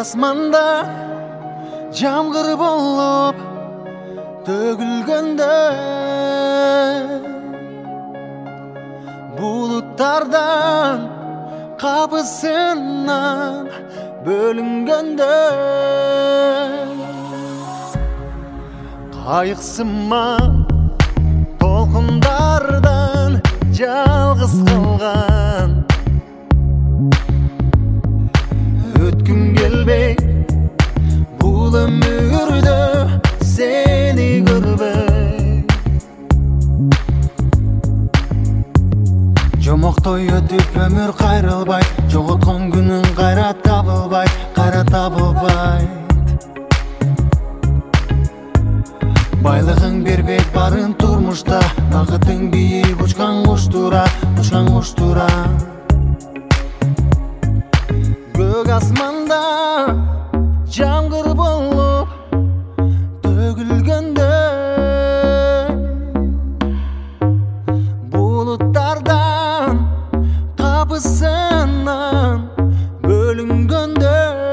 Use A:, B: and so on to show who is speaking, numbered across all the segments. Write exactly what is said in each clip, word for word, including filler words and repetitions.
A: asmanda jamgır bolup tөгülgönde bulutlardan kapısından bölüngönde kayıksınma толкундардан жалгыз калган өткүм келбей бул өмүрдө сени көрбөй жомоктой өтүп өмүр кайрылбай жоготкон күнүң кайра табылбай кайра табылбай байлыгың бербейт барын турмушта багытың бийик учкан куштура учкан куштура көк асманда жамгыр болуп төгүлгөндө булуттардан капысынан бөлүнгөндө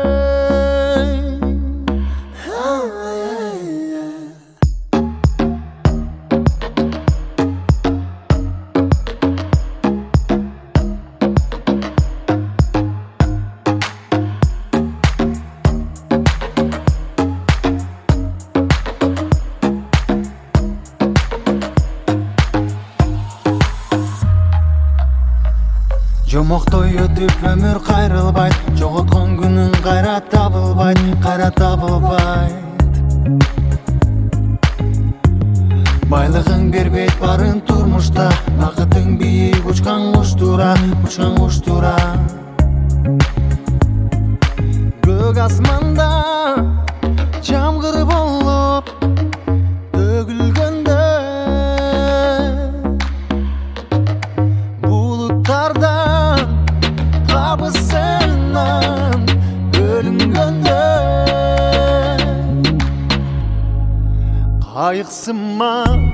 A: жомоктой өтүп өмүр кайрылбайт жоготкон күнүң кайра табылбайт кайра табылбайт байлыгың бербейт барын турмушта багытың бийик учкан куштура учкан куштура көк асманда жамгыр болуп төгүлгөндө булуттардан капысынан бөлүнгөндө кайыксынма